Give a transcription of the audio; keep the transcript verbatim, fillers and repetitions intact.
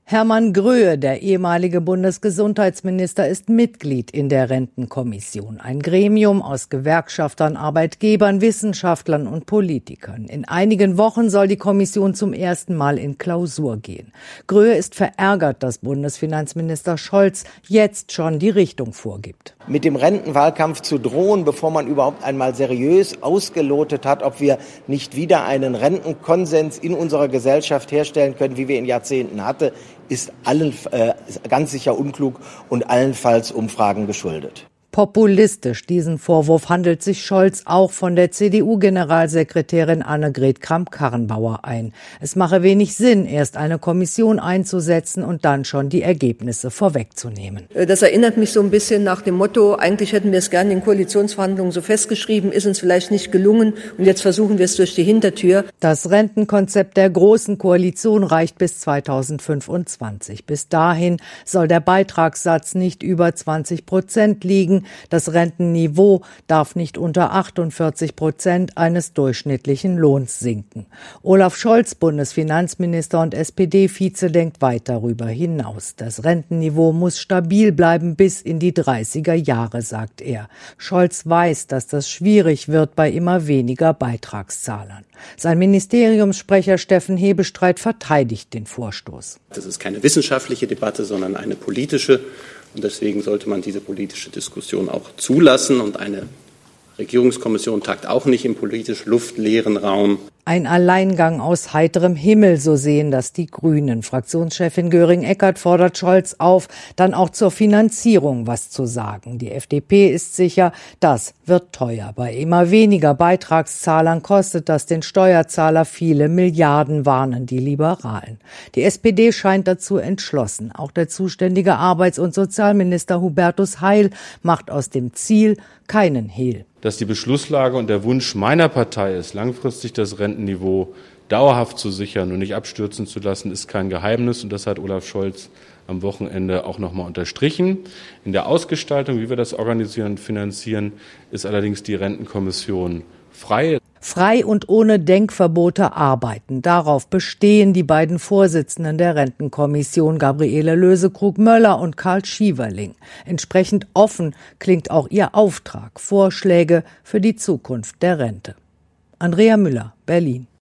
Hermann Gröhe, der ehemalige Bundesgesundheitsminister, ist Mitglied in der Rentenkommission. Ein Gremium aus Gewerkschaftern, Arbeitgebern, Wissenschaftlern und Politikern. In einigen Wochen soll die Kommission zum ersten Mal in Klausur gehen. Gröhe ist verärgert, dass Bundesfinanzminister Scholz jetzt schon die Richtung vorgibt. Mit dem Rentenwahlkampf zu drohen, bevor man überhaupt einmal seriös ausgelotet hat, ob wir nicht wieder einen Rentenkonsens in unserer Gesellschaft herstellen können, wie wir in Jahrzehnten hatten, ist allen, äh, ganz sicher unklug und allenfalls Umfragen geschuldet. Populistisch, diesen Vorwurf handelt sich Scholz auch von der C D U-Generalsekretärin Annegret Kramp-Karrenbauer ein. Es mache wenig Sinn, erst eine Kommission einzusetzen und dann schon die Ergebnisse vorwegzunehmen. Das erinnert mich so ein bisschen nach dem Motto, eigentlich hätten wir es gerne in Koalitionsverhandlungen so festgeschrieben, ist uns vielleicht nicht gelungen und jetzt versuchen wir es durch die Hintertür. Das Rentenkonzept der Großen Koalition reicht bis zweitausendfünfundzwanzig. Bis dahin soll der Beitragssatz nicht über zwanzig Prozent liegen. Das Rentenniveau darf nicht unter achtundvierzig Prozent eines durchschnittlichen Lohns sinken. Olaf Scholz, Bundesfinanzminister und S P D-Vize, denkt weit darüber hinaus. Das Rentenniveau muss stabil bleiben bis in die dreißiger Jahre, sagt er. Scholz weiß, dass das schwierig wird bei immer weniger Beitragszahlern. Sein Ministeriumssprecher Steffen Hebestreit verteidigt den Vorstoß. Das ist keine wissenschaftliche Debatte, sondern eine politische. Und deswegen sollte man diese politische Diskussion auch zulassen. Und eine Regierungskommission tagt auch nicht im politisch luftleeren Raum. Ein Alleingang aus heiterem Himmel, so sehen das die Grünen. Fraktionschefin Göring-Eckardt fordert Scholz auf, dann auch zur Finanzierung was zu sagen. Die F D P ist sicher, das wird teuer. Bei immer weniger Beitragszahlern kostet das den Steuerzahler viele Milliarden, warnen die Liberalen. Die S P D scheint dazu entschlossen. Auch der zuständige Arbeits- und Sozialminister Hubertus Heil macht aus dem Ziel keinen Hehl. Dass die Beschlusslage und der Wunsch meiner Partei ist, langfristig das Rentenniveau dauerhaft zu sichern und nicht abstürzen zu lassen, ist kein Geheimnis. Und das hat Olaf Scholz am Wochenende auch noch mal unterstrichen. In der Ausgestaltung, wie wir das organisieren und finanzieren, ist allerdings die Rentenkommission frei. Frei und ohne Denkverbote arbeiten. Darauf bestehen die beiden Vorsitzenden der Rentenkommission, Gabriele Lösekrug-Möller und Karl Schieverling. Entsprechend offen klingt auch ihr Auftrag, Vorschläge für die Zukunft der Rente. Andrea Müller, Berlin.